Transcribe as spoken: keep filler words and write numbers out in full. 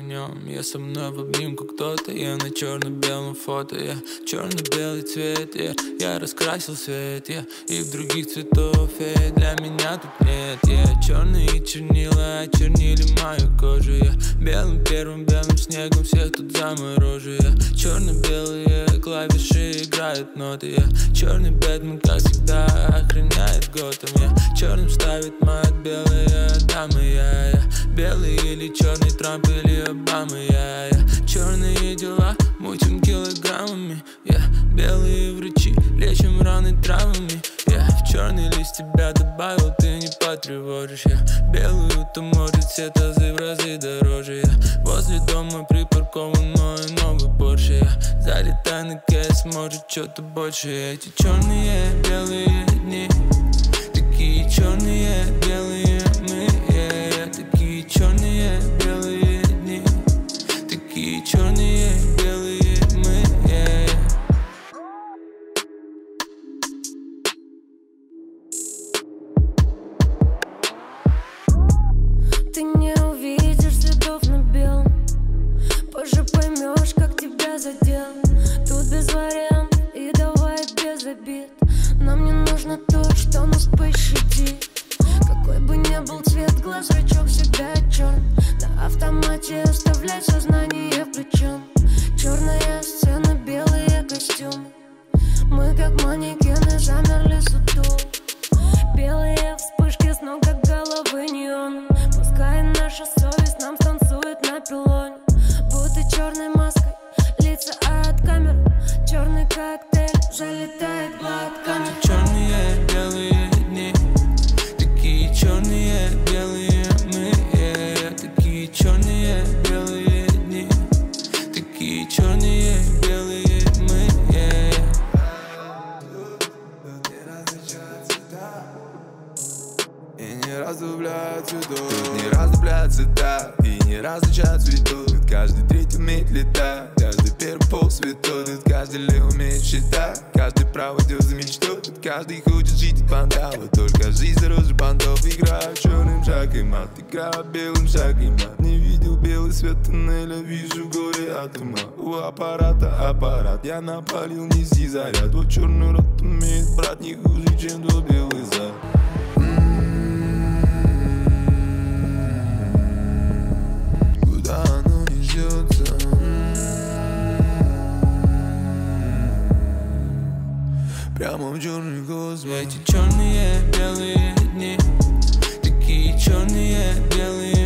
в нем. Я со мной в обнимку кто-то, я на черно-белом фото. Я черно-белый цвет, я, я раскрасил свет, я и в других цветов, я для меня тут нет. Я черные чернила очернили мою кожу. Я белым первым белым снегом всех тут заморожу. Я черно-белые клавиши играют ноты. Я черный Бэтмен, как всегда, охраняет Готэм. Я черным ставит мат белая дама. Я, я белый или черный Трамп или Обама. Я, я черные дела мутим килограммами. Я белые врачи лечим раны травмами. Я в черный лист тебя добавил, ты не потревожишь. Я белую, то может все тазы в разы дороже. Я возле дома припаркован мой новый Порше. Я залетай на кэс, может что-то больше. Эти черные белые дни, такие черные белые мы. Yeah, yeah. Такие черные белые дни, такие черные белые мы. Yeah, yeah. Ты не увидишь следов на белом, позже поймешь, как тебя задел. Тут без вариантов и давай без обид. Нам не нужно то, что нас пощадит. Какой бы ни был цвет глаз, зрачок всегда черный. На автомате оставляй сознание включен. Черная сцена, белые костюмы. Мы как манекены замерли сутул. Белые вспышки с ног как головы неон. Пускай наша совесть нам станцует на пилоне. Будто черной маской лица от камер. Черный коктейль залетает глотками. Черные белые дни, такие черные белые мы. Yeah, yeah. Такие черные белые дни, такие черные белые мы. Yeah, yeah. И не раздупляют цветов. Тут не раздупляют цвета и не различают цветов. Тут каждый третий умеет летать, каждый первый полцветов. Тут каждый лев умеет считать, каждый прав идет за мечтой. Тут каждый хочет жить от бандала, только жизнь дороже бандов. Играю черным шагом мат, играю белым шагом мат. Не видел белый свет туннеля, вижу горе от ума. У аппарата аппарат, я напалил, неси заряд. Вот черный рот умеет брать не хуже, чем твой белый зад. Куда оно несется? Прямо в черный космос. Эти черные белые дни, такие черные белые